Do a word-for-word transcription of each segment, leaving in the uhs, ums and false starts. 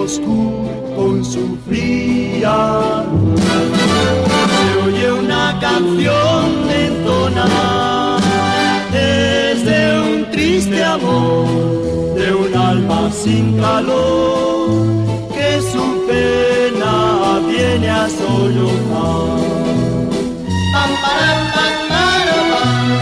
Moscú con su fría luz. Se oye una canción entonar desde un triste amor de un alma sin calor que su pena viene a sollozar. Pam, param, pam, param, pam.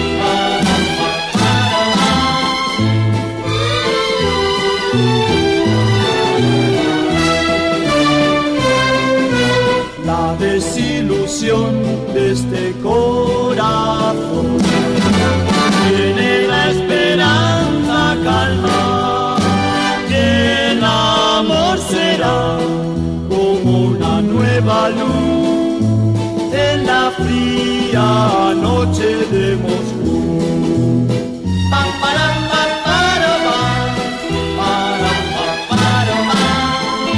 La desilusión de este corazón tiene la esperanza calma, y el amor será como una nueva luz en la fría noche de Moscú. Pam, param, pam, param, pam, param, pam, param, pam.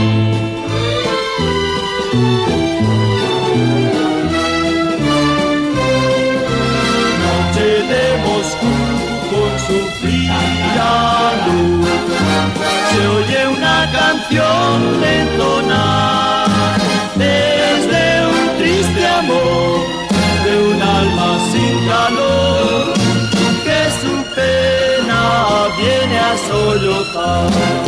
Noche de Moscú con su fría luz, se oye una canción entonar desde un triste amor de un alma sin calor que su pena viene a sollozar.